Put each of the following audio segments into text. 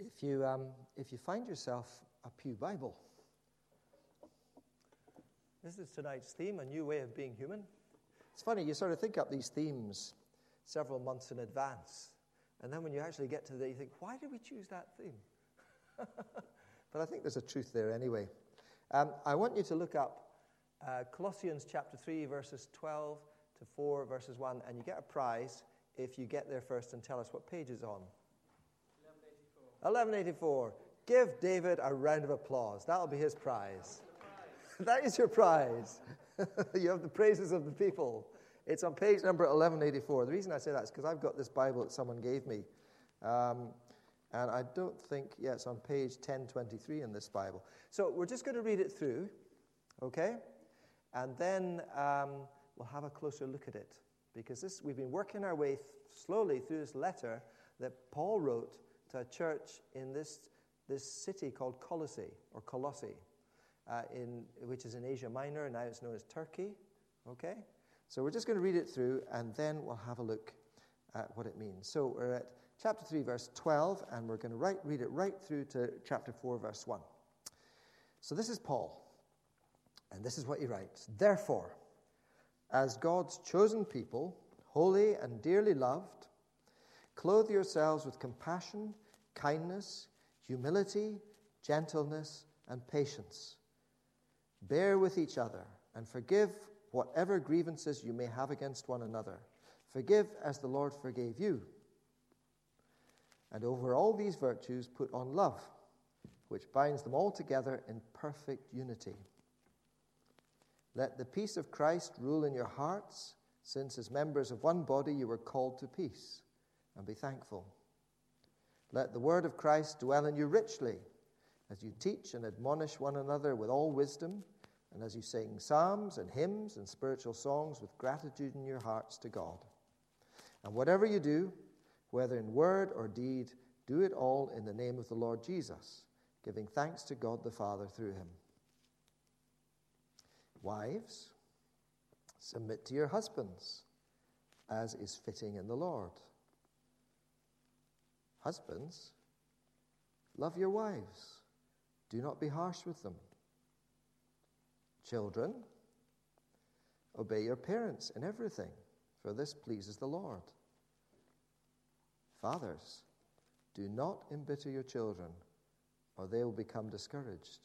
If you find yourself a pew Bible, this is tonight's theme, a new way of being human. It's funny, you sort of think up these themes several months in advance, and then when you actually get to the day, you think, why did we choose that theme? But I think there's a truth there anyway. I want you to look up Colossians chapter 3, verses 12 to 4, verses 1, and you get a prize if you get there first and tell us what page it's on. 1184. Give David a round of applause. That'll be his prize. That is your prize. You have the praises of the people. It's on page number 1184. The reason I say that is because I've got this Bible that someone gave me. And I don't think, it's on page 1023 in this Bible. So we're just going to read it through, okay? And then we'll have a closer look at it. Because we've been working our way slowly through this letter that Paul wrote to a church in this city called Colossae, which is in Asia Minor, and now it's known as Turkey. Okay? So we're just going to read it through, and then we'll have a look at what it means. So we're at chapter 3, verse 12, and we're going to read it right through to chapter 4, verse 1. So this is Paul, and this is what he writes. Therefore, as God's chosen people, holy and dearly loved, clothe yourselves with compassion, kindness, humility, gentleness, and patience. Bear with each other and forgive whatever grievances you may have against one another. Forgive as the Lord forgave you. And over all these virtues put on love, which binds them all together in perfect unity. Let the peace of Christ rule in your hearts, since as members of one body you were called to peace, and be thankful. Let the word of Christ dwell in you richly, as you teach and admonish one another with all wisdom, and as you sing psalms and hymns and spiritual songs with gratitude in your hearts to God. And whatever you do, whether in word or deed, do it all in the name of the Lord Jesus, giving thanks to God the Father through him. Wives, submit to your husbands, as is fitting in the Lord. Husbands, love your wives. Do not be harsh with them. Children, obey your parents in everything, for this pleases the Lord. Fathers, do not embitter your children, or they will become discouraged.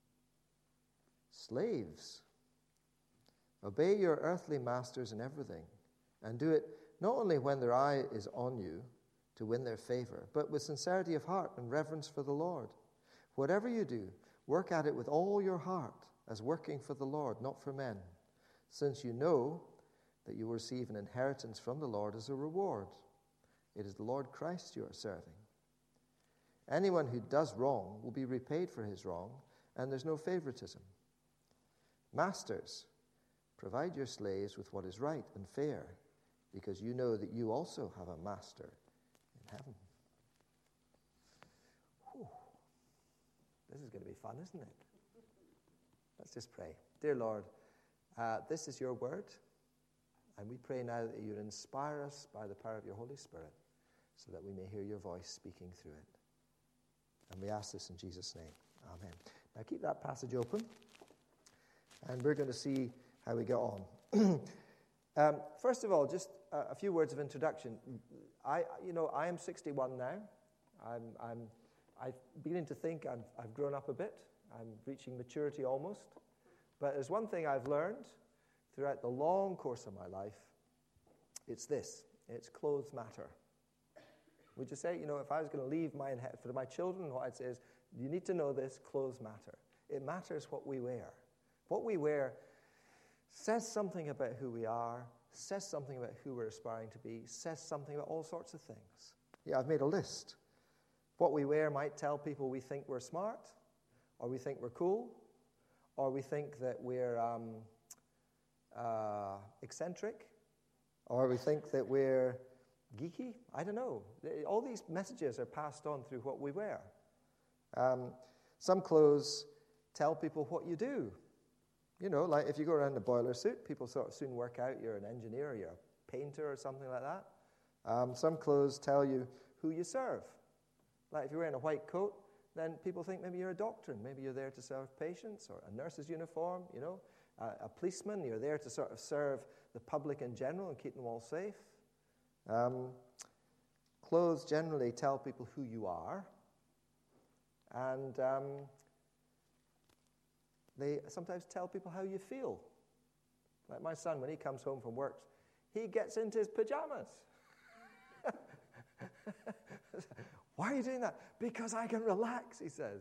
Slaves, obey your earthly masters in everything, and do it not only when their eye is on you to win their favor, but with sincerity of heart and reverence for the Lord. Whatever you do, work at it with all your heart, as working for the Lord, not for men, since you know that you will receive an inheritance from the Lord as a reward. It is the Lord Christ you are serving. Anyone who does wrong will be repaid for his wrong, and there's no favoritism. Masters, provide your slaves with what is right and fair, because you know that you also have a master in heaven. Whew. This is going to be fun, isn't it? Let's just pray. Dear Lord, this is your word, and we pray now that you inspire us by the power of your Holy Spirit, so that we may hear your voice speaking through it. And we ask this in Jesus' name. Amen. Now keep that passage open, and we're going to see how we get on. First of all, just a few words of introduction. I am 61 now. I'm beginning to think I've grown up a bit. I'm reaching maturity almost. But there's one thing I've learned throughout the long course of my life. It's this. It's clothes matter. Would you say, if I was going to leave for my children, what I'd say is, you need to know this, clothes matter. It matters what we wear. What we wear says something about who we are, says something about who we're aspiring to be, says something about all sorts of things. Yeah, I've made a list. What we wear might tell people we think we're smart, or we think we're cool, or we think that we're eccentric, or we think that we're geeky. I don't know. All these messages are passed on through what we wear. Some clothes tell people what you do. Like if you go around in a boiler suit, people sort of soon work out you're an engineer, or you're a painter or something like that. Some clothes tell you who you serve. Like if you're wearing a white coat, then people think maybe you're a doctor, and maybe you're there to serve patients, or a nurse's uniform, a policeman, you're there to sort of serve the public in general and keep them all safe. Clothes generally tell people who you are, and they sometimes tell people how you feel. Like my son, when he comes home from work, he gets into his pajamas. Why are you doing that? Because I can relax, he says.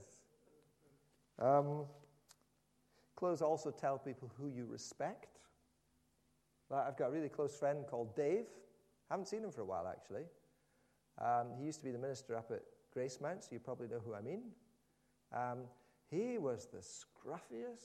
Clothes also tell people who you respect. I've got a really close friend called Dave. Haven't seen him for a while, actually. He used to be the minister up at Gracemount, so you probably know who I mean. He was the scruffiest.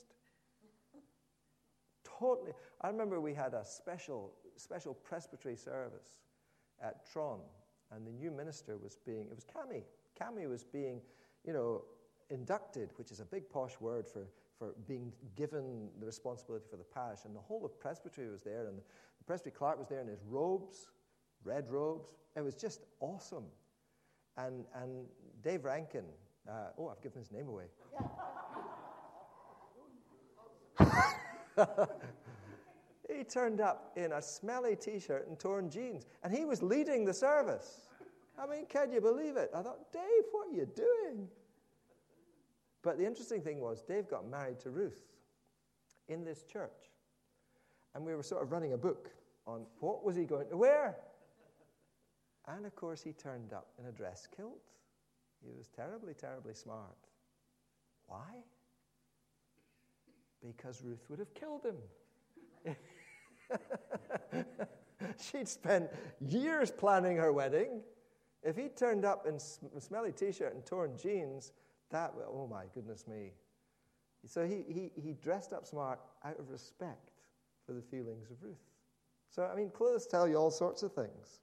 Totally. I remember we had a special presbytery service at Tron, and the new minister it was Cami. Cami was being, inducted, which is a big posh word for being given the responsibility for the parish. And the whole of presbytery was there, and the presbytery clerk was there in his robes, red robes. It was just awesome. And Dave Rankin, I've given his name away. He turned up in a smelly T-shirt and torn jeans, and he was leading the service. I mean, can you believe it? I thought, Dave, what are you doing? But the interesting thing was, Dave got married to Ruth in this church, and we were sort of running a book on what was he going to wear. And of course, he turned up in a dress kilt. He was terribly, terribly smart. Why? Because Ruth would have killed him. She'd spent years planning her wedding. If he turned up in a smelly T-shirt and torn jeans, oh my goodness me. So he dressed up smart out of respect for the feelings of Ruth. So, I mean, clothes tell you all sorts of things.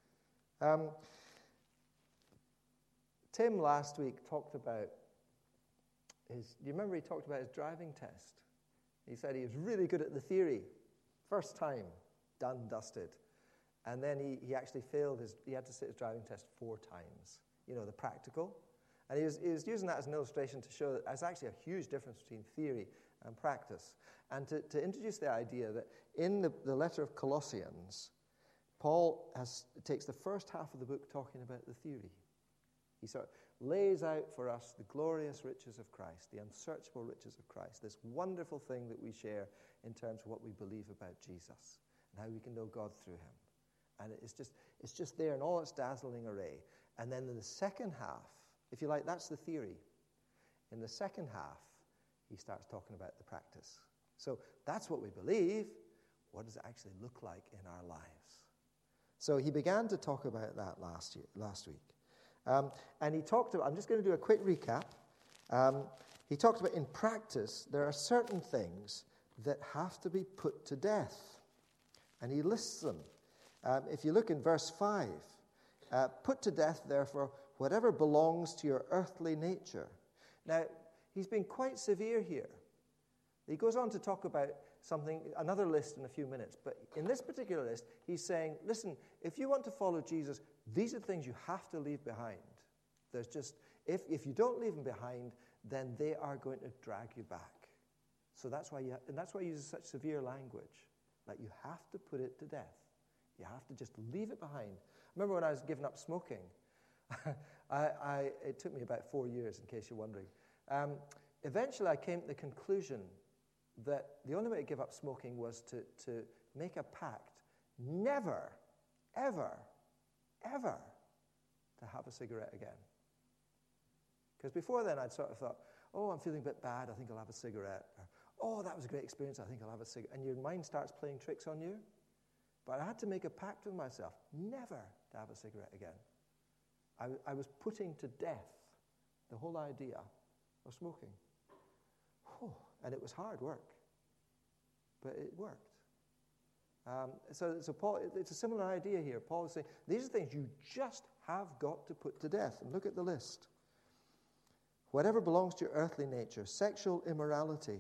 Tim last week talked about do you remember he talked about his driving test? He said he was really good at the theory. First time, done, dusted. And then he actually failed he had to sit his driving test 4 times, the practical. And he was using that as an illustration to show that there's actually a huge difference between theory and practice. And to introduce the idea that in the letter of Colossians, Paul takes the first half of the book talking about the theory. He sort of lays out for us the glorious riches of Christ, the unsearchable riches of Christ, this wonderful thing that we share in terms of what we believe about Jesus and how we can know God through him. And it's just there in all its dazzling array. And then in the second half, if you like, that's the theory. In the second half, he starts talking about the practice. So that's what we believe. What does it actually look like in our lives? So he began to talk about that last week. And he talked about, I'm just going to do a quick recap. He talked about in practice, there are certain things that have to be put to death. And he lists them. If you look in verse 5, put to death, therefore, whatever belongs to your earthly nature. Now, he's been quite severe here. He goes on to talk about another list in a few minutes. But in this particular list, he's saying, listen, if you want to follow Jesus, these are things you have to leave behind. There's just, if you don't leave them behind, then they are going to drag you back. So that's why he uses such severe language. Like you have to put it to death. You have to just leave it behind. I remember when I was giving up smoking, it took me about 4 years, in case you're wondering. Eventually, I came to the conclusion that the only way to give up smoking was to make a pact never, ever, ever to have a cigarette again. Because before then, I'd sort of thought, I'm feeling a bit bad, I think I'll have a cigarette. Or, that was a great experience, I think I'll have a cigarette. And your mind starts playing tricks on you. But I had to make a pact with myself, never to have a cigarette again. I was putting to death the whole idea of smoking. And it was hard work, but it worked. So Paul, it's a similar idea here. Paul is saying, these are things you just have got to put to death. And look at the list. Whatever belongs to your earthly nature, sexual immorality,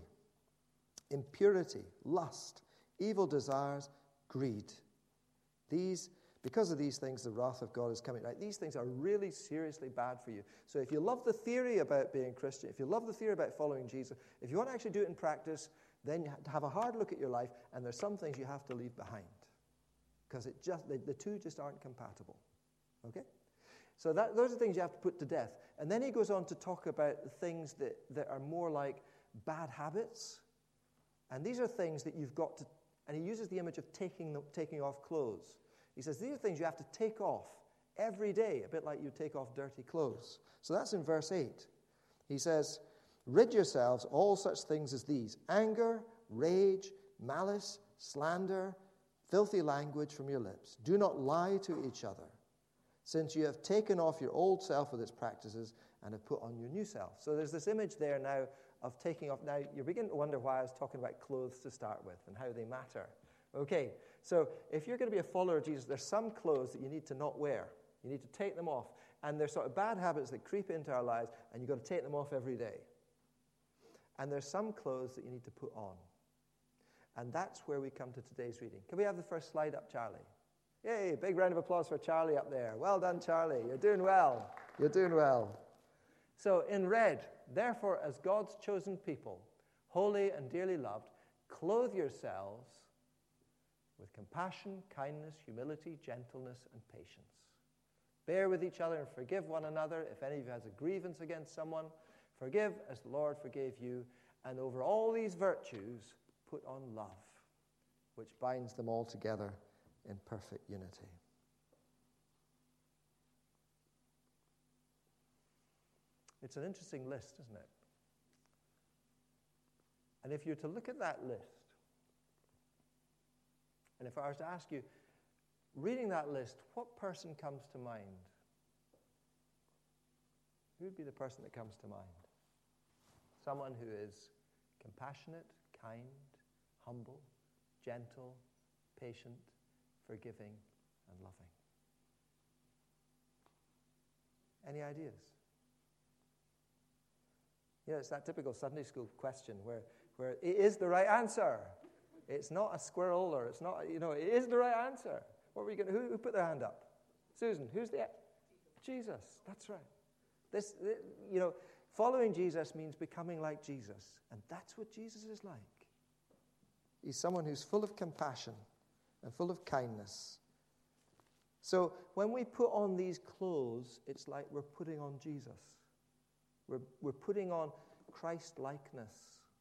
impurity, lust, evil desires, greed. These Because of these things, the wrath of God is coming. Right? These things are really seriously bad for you. So if you love the theory about being a Christian, if you love the theory about following Jesus, if you want to actually do it in practice, then you have to have a hard look at your life, and there's some things you have to leave behind. Because the two just aren't compatible. Okay? So those are things you have to put to death. And then he goes on to talk about the things that are more like bad habits. And these are things that you've got to, and he uses the image of taking off clothes. He says these are things you have to take off every day, a bit like you take off dirty clothes. So that's in verse 8. He says, rid yourselves all such things as these: anger, rage, malice, slander, filthy language from your lips. Do not lie to each other, since you have taken off your old self with its practices and have put on your new self. So there's this image there now of taking off. Now, you're beginning to wonder why I was talking about clothes to start with and how they matter. Okay, so if you're going to be a follower of Jesus, there's some clothes that you need to not wear. You need to take them off. And there's sort of bad habits that creep into our lives, and you've got to take them off every day. And there's some clothes that you need to put on. And that's where we come to today's reading. Can we have the first slide up, Charlie? Yay, big round of applause for Charlie up there. Well done, Charlie. You're doing well. You're doing well. So in red, therefore, as God's chosen people, holy and dearly loved, clothe yourselves with compassion, kindness, humility, gentleness, and patience. Bear with each other and forgive one another. If any of you has a grievance against someone, forgive as the Lord forgave you. And over all these virtues, put on love, which binds them all together in perfect unity. It's an interesting list, isn't it? And if you're to look at that list, and if I was to ask you, reading that list, what person comes to mind? Who would be the person that comes to mind? Someone who is compassionate, kind, humble, gentle, patient, forgiving, and loving. Any ideas? You know, it's that typical Sunday school question where it is the right answer. It's not a squirrel, or it's not, it is the right answer. What were you going to, who put their hand up? Susan, who's the, Jesus, that's right. Following Jesus means becoming like Jesus. And that's what Jesus is like. He's someone who's full of compassion and full of kindness. So when we put on these clothes, it's like we're putting on Jesus. We're putting on Christ-likeness.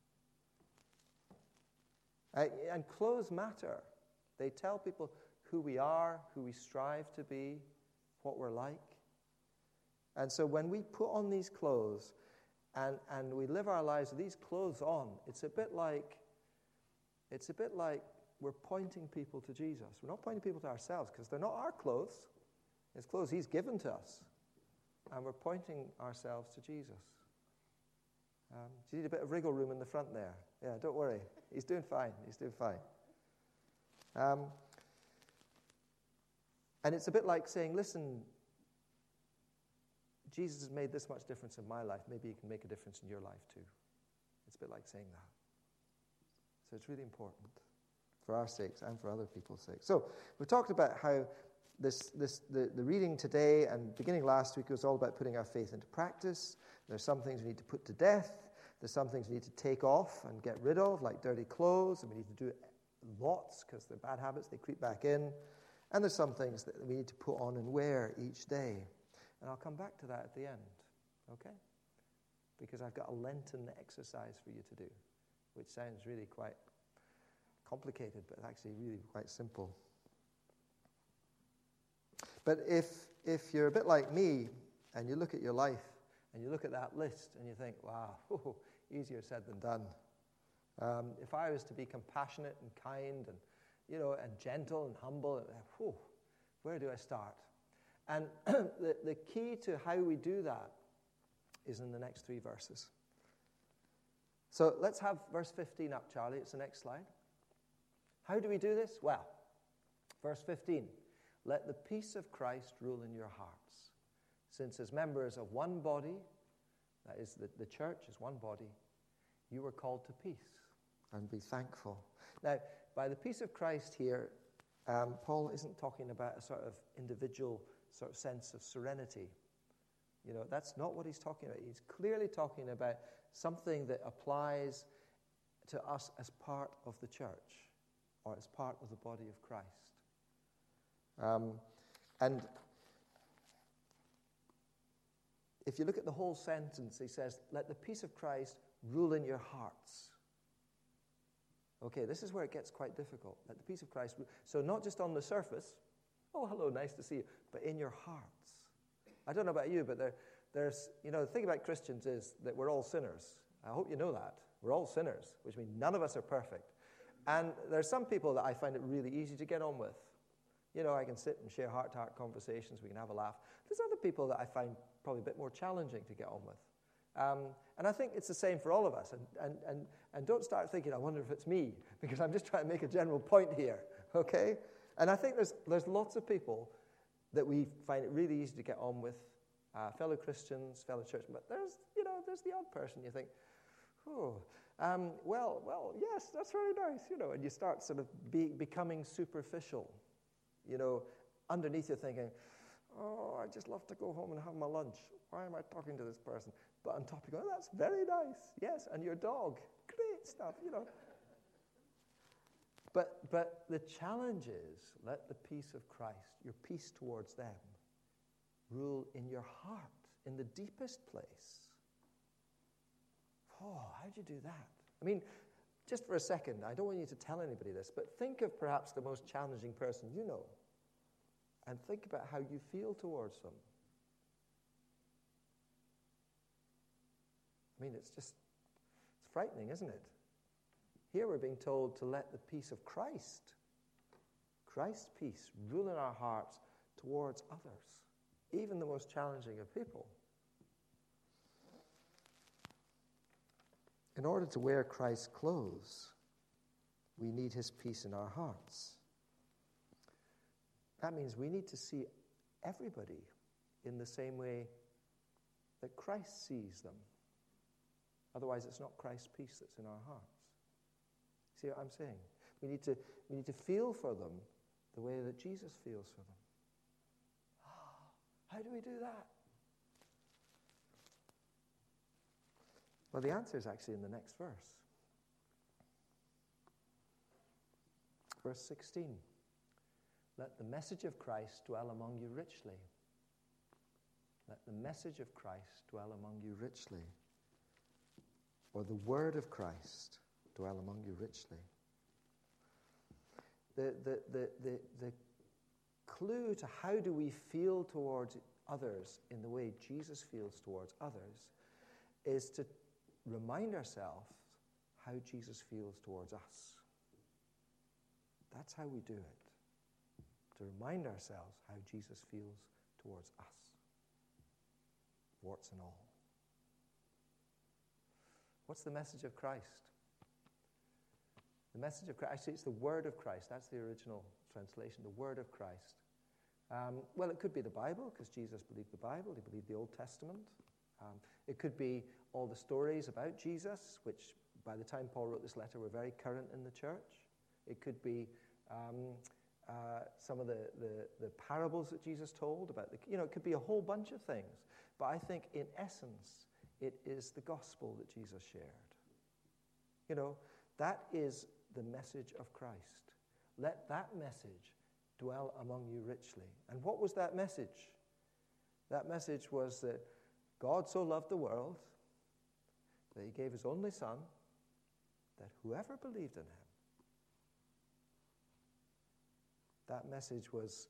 And clothes matter. They tell people who we are, who we strive to be, what we're like. And so when we put on these clothes and we live our lives with these clothes on, it's a bit like we're pointing people to Jesus. We're not pointing people to ourselves because they're not our clothes. It's clothes He's given to us. And we're pointing ourselves to Jesus. Do you need a bit of wriggle room in the front there? Yeah, don't worry. He's doing fine. He's doing fine. And it's a bit like saying, listen, Jesus has made this much difference in my life. Maybe He can make a difference in your life too. It's a bit like saying that. So it's really important for our sakes and for other people's sakes. So we've talked about how the reading today and beginning last week was all about putting our faith into practice. There's some things we need to put to death. There's some things we need to take off and get rid of, like dirty clothes, and we need to do it lots because they're bad habits, they creep back in. And there's some things that we need to put on and wear each day. And I'll come back to that at the end, okay? Because I've got a Lenten exercise for you to do, which sounds really quite complicated, but actually really quite simple. But if you're a bit like me, and you look at your life, and you look at that list, and you think, wow, easier said than done. If I was to be compassionate and kind and gentle and humble, where do I start? And the key to how we do that is in the next 3 verses. So let's have verse 15 up, Charlie. It's the next slide. How do we do this? Well, verse 15. Let the peace of Christ rule in your hearts, since as members of one body, that is, the church is one body, you were called to peace. And be thankful. Now, by the peace of Christ here, Paul isn't talking about a sort of individual sort of sense of serenity. That's not what he's talking about. He's clearly talking about something that applies to us as part of the church or as part of the body of Christ. And if you look at the whole sentence, he says, let the peace of Christ rule in your hearts. Okay, this is where it gets quite difficult. Let the peace of Christ rule. So not just on the surface, oh, hello, nice to see you, but in your hearts. I don't know about you, but there's, the thing about Christians is that we're all sinners. I hope you know that. We're all sinners, which means none of us are perfect. And there's some people that I find it really easy to get on with. I can sit and share heart-to-heart conversations. We can have a laugh. There's other people that I find probably a bit more challenging to get on with. And I think it's the same for all of us. And don't start thinking, I wonder if it's me, because I'm just trying to make a general point here, okay? And I think there's lots of people that we find it really easy to get on with, fellow Christians, fellow churchmen. But there's the odd person you think, well, yes, that's very nice, and you start sort of becoming superficial. Underneath you're thinking, I just love to go home and have my lunch. Why am I talking to this person? But on top you go, that's very nice. Yes, and your dog. Great stuff, But the challenge is, let the peace of Christ, your peace towards them, rule in your heart, in the deepest place. How'd you do that? I mean, just for a second, I don't want you to tell anybody this, but think of perhaps the most challenging person you know, and think about how you feel towards them. I mean, it's frightening, isn't it? Here we're being told to let the peace of Christ's peace, rule in our hearts towards others, even the most challenging of people. In order to wear Christ's clothes, we need his peace in our hearts. That means we need to see everybody in the same way that Christ sees them. Otherwise, it's not Christ's peace that's in our hearts. See what I'm saying? We need to feel for them the way that Jesus feels for them. How do we do that? Well, the answer is actually in the next verse. Verse 16. Let the message of Christ dwell among you richly. Let the message of Christ dwell among you richly. Or the word of Christ dwell among you richly. The clue to how do we feel towards others in the way Jesus feels towards others is to remind ourselves how Jesus feels towards us. That's how we do it. To remind ourselves how Jesus feels towards us. Warts and all. What's the message of Christ? The message of Christ, actually it's the word of Christ. That's the original translation, the word of Christ. Well, it could be the Bible, because Jesus believed the Bible. He believed the Old Testament. It could be all the stories about Jesus, which by the time Paul wrote this letter were very current in the church. It could be some of the parables that Jesus told about it could be a whole bunch of things. But I think in essence, it is the gospel that Jesus shared. That is the message of Christ. Let that message dwell among you richly. And what was that message? That message was that God so loved the world that he gave his only Son, that whoever believed in him. That message was,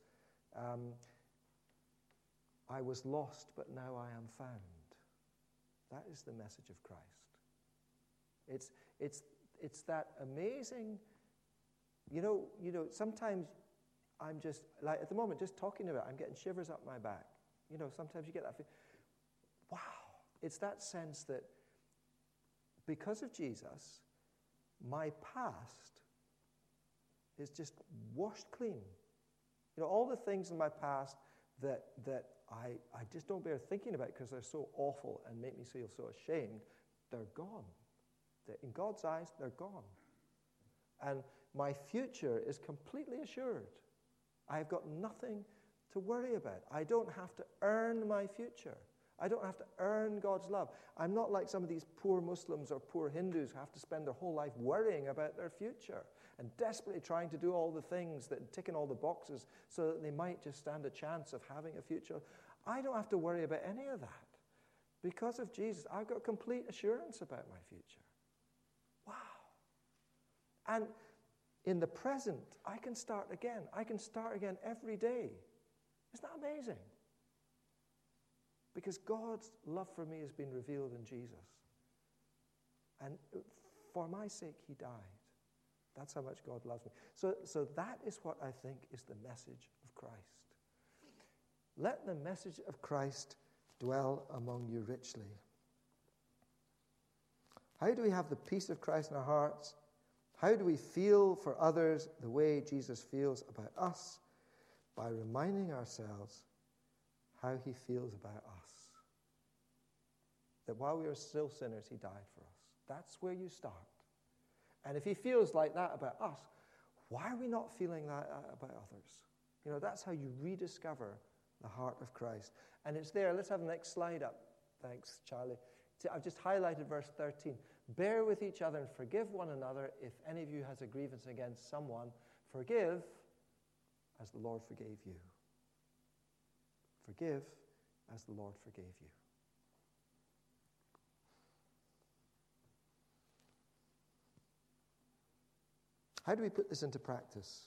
I was lost, but now I am found. That is the message of Christ. It's that amazing, sometimes I'm just, like at the moment, just talking about it, I'm getting shivers up my back. Sometimes you get that feeling, wow. It's that sense that because of Jesus, my past is just washed clean. All the things in my past that I just don't bear thinking about because they're so awful and make me feel so ashamed, they're gone. In God's eyes, they're gone. And my future is completely assured. I've got nothing to worry about. I don't have to earn my future. I don't have to earn God's love. I'm not like some of these poor Muslims or poor Hindus who have to spend their whole life worrying about their future and desperately trying to do all the things that tick in all the boxes so that they might just stand a chance of having a future. I don't have to worry about any of that. Because of Jesus, I've got complete assurance about my future. Wow. And in the present, I can start again. I can start again every day. Isn't that amazing? Because God's love for me has been revealed in Jesus. And for my sake, he died. That's how much God loves me. So that is what I think is the message of Christ. Let the message of Christ dwell among you richly. How do we have the peace of Christ in our hearts? How do we feel for others the way Jesus feels about us? By reminding ourselves how he feels about us. That while we were still sinners, he died for us. That's where you start. And if he feels like that about us, why are we not feeling that about others? You know, that's how you rediscover the heart of Christ. And it's there. Let's have the next slide up. Thanks, Charlie. I've just highlighted verse 13. Bear with each other and forgive one another. If any of you has a grievance against someone, forgive as the Lord forgave you. Forgive as the Lord forgave you. How do we put this into practice?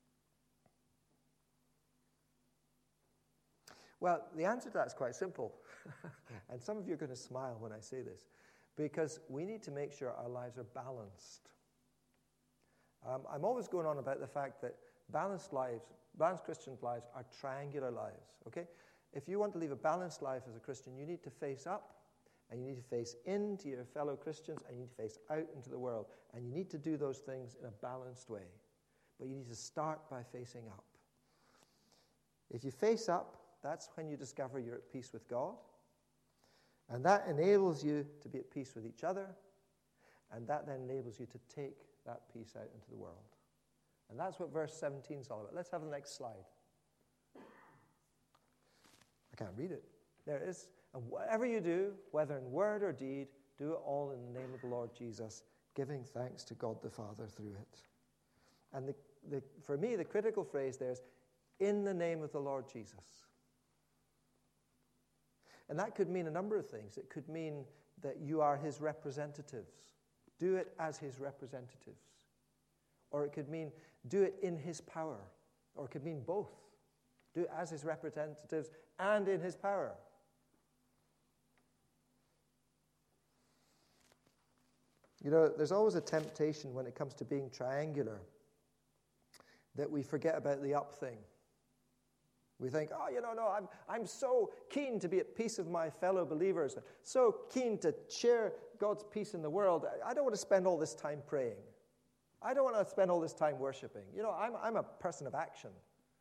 Well, the answer to that is quite simple. And some of you are going to smile when I say this. Because we need to make sure our lives are balanced. I'm always going on about the fact that balanced Christian lives are triangular lives, okay? If you want to live a balanced life as a Christian, you need to face up, and you need to face into your fellow Christians, and you need to face out into the world. And you need to do those things in a balanced way. But you need to start by facing up. If you face up, that's when you discover you're at peace with God. And that enables you to be at peace with each other. And that then enables you to take that peace out into the world. And that's what verse 17 is all about. Let's have the next slide. I can't read it. There it is. And whatever you do, whether in word or deed, do it all in the name of the Lord Jesus, giving thanks to God the Father through it. And for me, the critical phrase there is, in the name of the Lord Jesus. And that could mean a number of things. It could mean that you are his representatives. Do it as his representatives. Or it could mean do it in his power. Or it could mean both. Do it as his representatives and in his power. You know, there's always a temptation when it comes to being triangular that we forget about the up thing. We think, I'm so keen to be at peace with my fellow believers, so keen to share God's peace in the world. I don't want to spend all this time praying. I don't want to spend all this time worshiping. You know, I'm a person of action.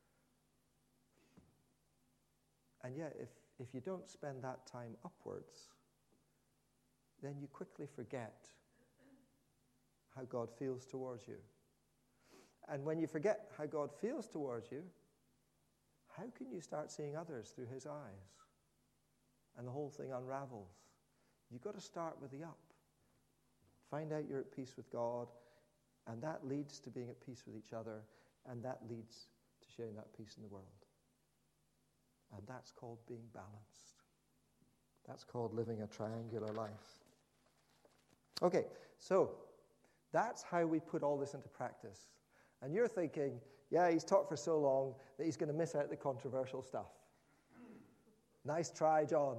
And yet, if you don't spend that time upwards, then you quickly forget how God feels towards you. And when you forget how God feels towards you, how can you start seeing others through his eyes? And the whole thing unravels. You've got to start with the up. Find out you're at peace with God, and that leads to being at peace with each other, and that leads to sharing that peace in the world. And that's called being balanced. That's called living a triangular life. Okay, so that's how we put all this into practice. And you're thinking, yeah, he's taught for so long that he's going to miss out the controversial stuff. Nice try, John.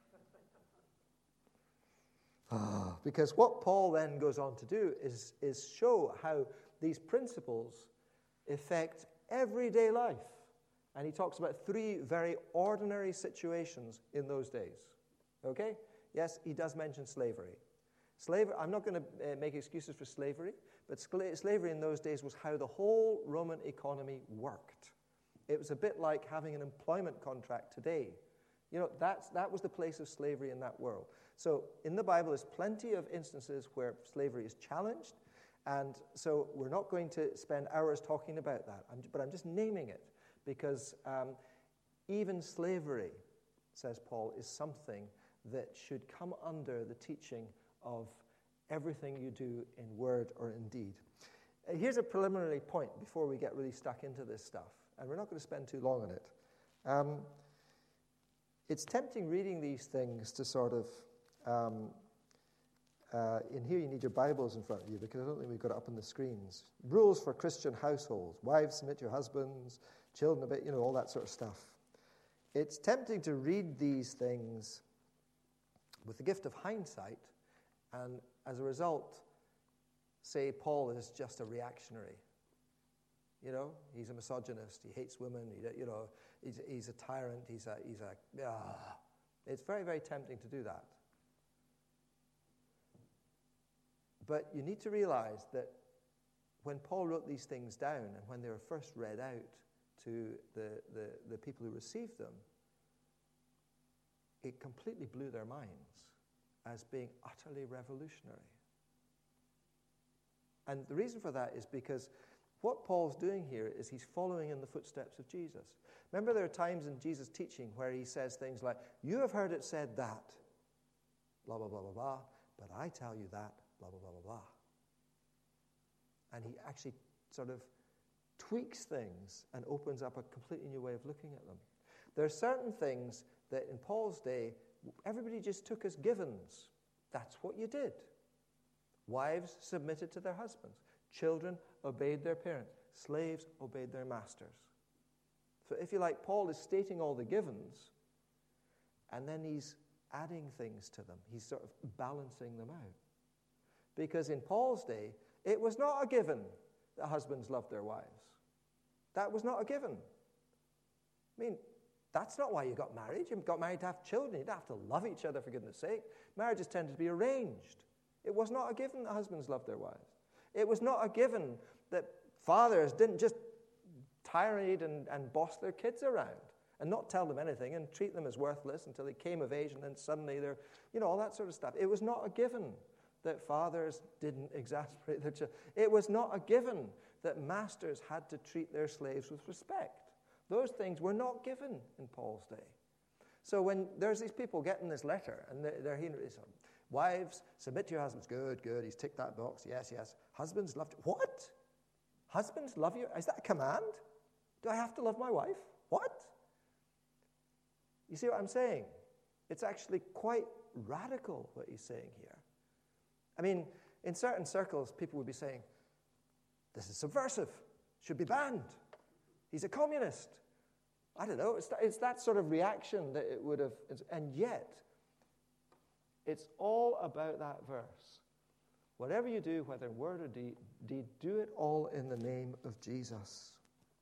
Because what Paul then goes on to do is show how these principles affect everyday life. And he talks about 3 very ordinary situations in those days. Okay? Yes, he does mention slavery. Slavery, I'm not going to make excuses for slavery, but slavery in those days was how the whole Roman economy worked. It was a bit like having an employment contract today. You know, that was the place of slavery in that world. So in the Bible, there's plenty of instances where slavery is challenged, And so we're not going to spend hours talking about that, but I'm just naming it because even slavery, says Paul, is something that should come under the teaching of everything you do in word or in deed. Here's a preliminary point before we get really stuck into this stuff, and we're not going to spend too long on it. It's tempting reading these things to sort of, in here you need your Bibles in front of you because I don't think we've got it up on the screens. Rules for Christian households. Wives, submit to your husbands. Children, obey, all that sort of stuff. It's tempting to read these things with the gift of hindsight, and as a result, say Paul is just a reactionary. He's a misogynist. He hates women. He's a tyrant. It's very, very tempting to do that. But you need to realize that when Paul wrote these things down and when they were first read out to the people who received them, it completely blew their minds as being utterly revolutionary. And the reason for that is because what Paul's doing here is he's following in the footsteps of Jesus. Remember, there are times in Jesus' teaching where he says things like, you have heard it said that, blah, blah, blah, blah, blah, but I tell you that, blah, blah, blah, blah, blah. And he actually sort of tweaks things and opens up a completely new way of looking at them. There are certain things that in Paul's day, everybody just took as givens. That's what you did. Wives submitted to their husbands. Children obeyed their parents. Slaves obeyed their masters. So if you like, Paul is stating all the givens, and then he's adding things to them. He's sort of balancing them out. Because in Paul's day, it was not a given that husbands loved their wives. That was not a given. I mean, that's not why you got married. You got married to have children. You didn't have to love each other, for goodness sake. Marriages tended to be arranged. It was not a given that husbands loved their wives. It was not a given that fathers didn't just tirade and boss their kids around and not tell them anything and treat them as worthless until they came of age and then suddenly they're, all that sort of stuff. It was not a given that fathers didn't exasperate their children. It was not a given that masters had to treat their slaves with respect. Those things were not given in Paul's day. So when there's these people getting this letter and they're hearing this, wives, submit to your husbands. Good, good. He's ticked that box. Yes, yes. Husbands love you. What? Husbands love you? Is that a command? Do I have to love my wife? What? You see what I'm saying? It's actually quite radical what he's saying here. I mean, in certain circles, people would be saying, this is subversive. Should be banned. He's a communist. I don't know. It's that sort of reaction that it would have. And yet, it's all about that verse. Whatever you do, whether in word or deed, do it all in the name of Jesus.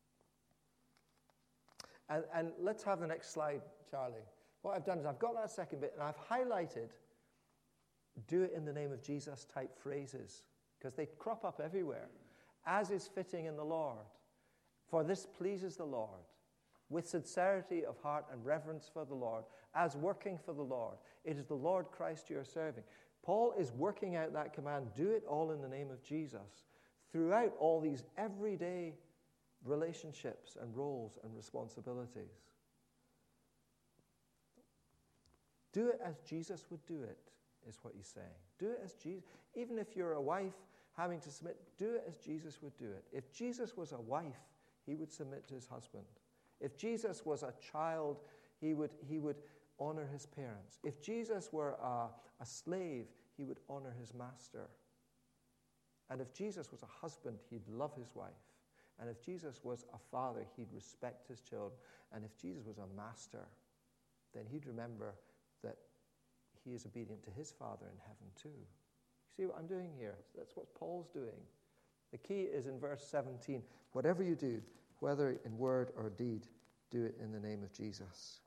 And let's have the next slide, Charlie. What I've done is I've got that second bit, and I've highlighted do it in the name of Jesus type phrases, because they crop up everywhere, as is fitting in the Lord. For this pleases the Lord, with sincerity of heart and reverence for the Lord, as working for the Lord. It is the Lord Christ you are serving. Paul is working out that command, do it all in the name of Jesus, throughout all these everyday relationships and roles and responsibilities. Do it as Jesus would do it, is what he's saying. Do it as Jesus. Even if you're a wife having to submit, do it as Jesus would do it. If Jesus was a wife, he would submit to his husband. If Jesus was a child, he would honor his parents. If Jesus were a slave, he would honor his master. And if Jesus was a husband, he'd love his wife. And if Jesus was a father, he'd respect his children. And if Jesus was a master, then he'd remember that he is obedient to his Father in heaven too. You see what I'm doing here? That's what Paul's doing. The key is in verse 17. Whatever you do, whether in word or deed, do it in the name of Jesus.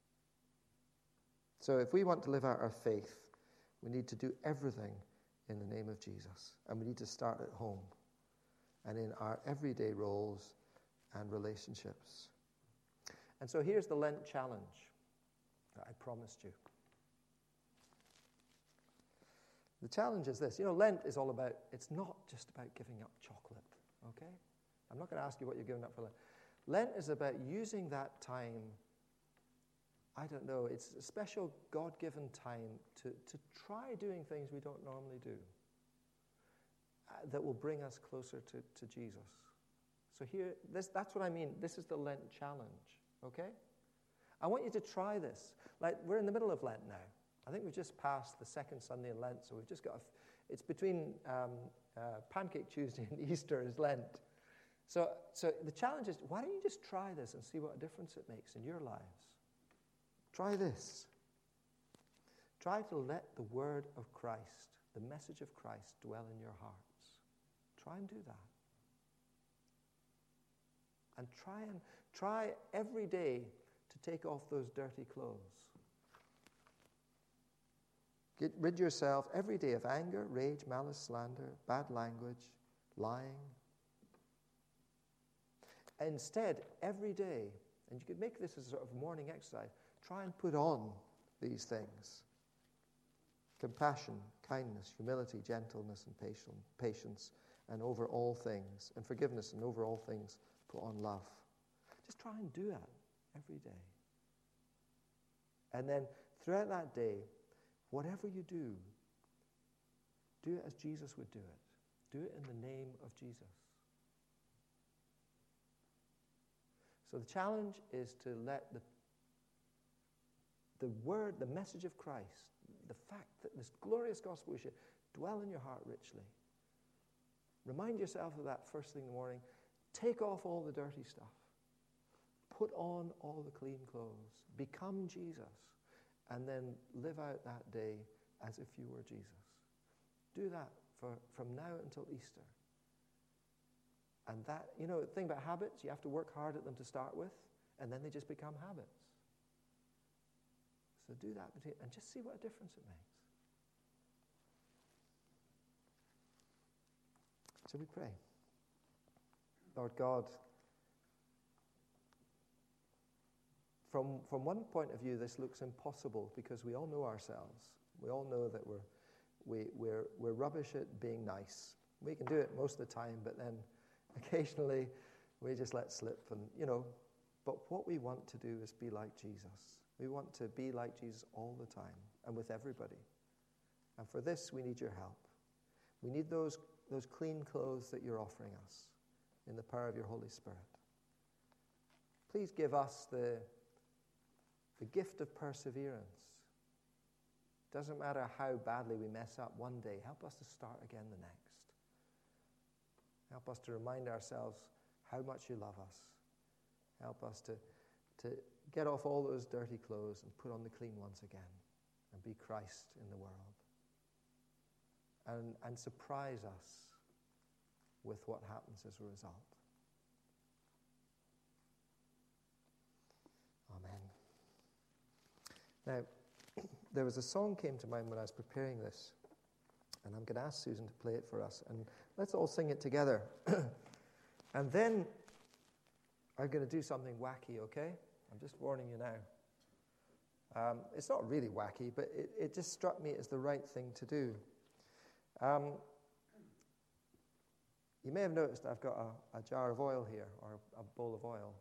So if we want to live out our faith, we need to do everything in the name of Jesus. And we need to start at home and in our everyday roles and relationships. And so here's the Lent challenge that I promised you. The challenge is this. Lent is all about, it's not just about giving up chocolate, okay? I'm not going to ask you what you're giving up for Lent. Lent is about using that time, I don't know, it's a special God-given time to try doing things we don't normally do that will bring us closer to Jesus. So that's what I mean. This is the Lent challenge, okay? I want you to try this. Like, we're in the middle of Lent now. I think we've just passed the second Sunday in Lent, so we've just got it's between Pancake Tuesday and Easter is Lent. So the challenge is, why don't you just try this and see what a difference it makes in your lives? Try this. Try to let the word of Christ, the message of Christ, dwell in your hearts. Try and do that. And try every day to take off those dirty clothes. Rid yourself every day of anger, rage, malice, slander, bad language, lying. Instead, every day, and you could make this as a sort of morning exercise, try and put on these things. Compassion, kindness, humility, gentleness, and patience, and over all things, and forgiveness, and over all things, put on love. Just try and do that every day. And then throughout that day, whatever you do it as Jesus would do it. Do it in the name of Jesus. So the challenge is to let the word, the message of Christ, the fact that this glorious gospel we share, dwell in your heart richly. Remind yourself of that first thing in the morning. Take off all the dirty stuff. Put on all the clean clothes. Become Jesus. And then live out that day as if you were Jesus. Do that from now until Easter. And that, the thing about habits, you have to work hard at them to start with, and then they just become habits. So do that, and just see what a difference it makes. So we pray. Lord God, from one point of view, this looks impossible because we all know ourselves. We all know that we're rubbish at being nice. We can do it most of the time, but then occasionally we just let slip. And but what we want to do is be like Jesus. We want to be like Jesus all the time and with everybody. And for this, we need your help. We need those clean clothes that you're offering us in the power of your Holy Spirit. Please give us the gift of perseverance. Doesn't matter how badly we mess up one day, help us to start again the next. Help us to remind ourselves how much you love us. Help us to get off all those dirty clothes and put on the clean ones again and be Christ in the world. And surprise us with what happens as a result. Amen. Now, there was a song came to mind when I was preparing this, and I'm going to ask Susan to play it for us, and let's all sing it together. And then I'm going to do something wacky, okay? I'm just warning you now. It's not really wacky, but it just struck me as the right thing to do. You may have noticed I've got a jar of oil here, or a bowl of oil.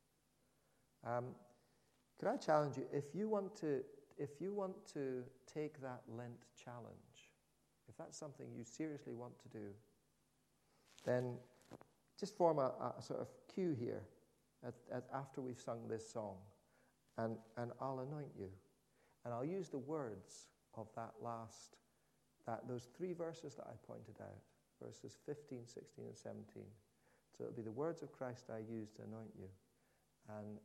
Could I challenge you, if you want to take that Lent challenge, if that's something you seriously want to do, then just form a sort of queue here after we've sung this song, and I'll anoint you, and I'll use the words of those three verses that I pointed out, verses 15, 16, and 17. So it'll be the words of Christ I use to anoint you, and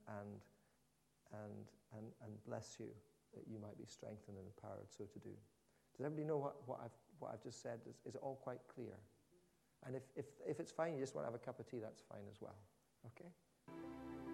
bless you, that you might be strengthened and empowered so to do. Does everybody know what I've just said? Is it all quite clear? And if it's fine, you just want to have a cup of tea, that's fine as well. Okay?